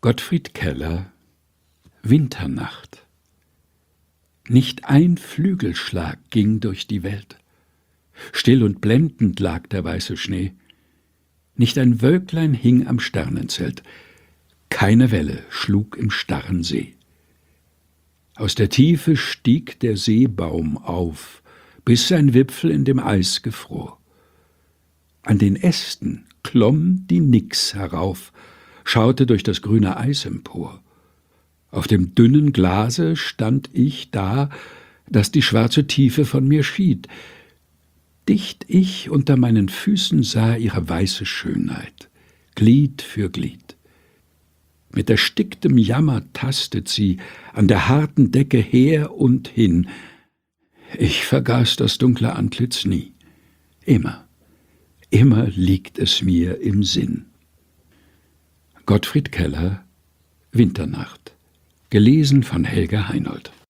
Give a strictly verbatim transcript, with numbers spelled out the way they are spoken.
Gottfried Keller, Winternacht. Nicht ein Flügelschlag ging durch die Welt. Still und blendend lag der weiße Schnee. Nicht ein Wölklein hing am Sternenzelt. Keine Welle schlug im starren See. Aus der Tiefe stieg der Seebaum auf, bis sein Wipfel in dem Eis gefror. An den Ästen klomm die Nix herauf, schaute durch das grüne Eis empor. Auf dem dünnen Glase stand ich da, dass die schwarze Tiefe von mir schied. Dicht ich unter meinen Füßen sah ihre weiße Schönheit, Glied für Glied. Mit ersticktem Jammer tastet sie an der harten Decke her und hin. Ich vergaß das dunkle Antlitz nie. Immer, immer liegt es mir im Sinn. Gottfried Keller, Winternacht. Gelesen von Helga Heinold.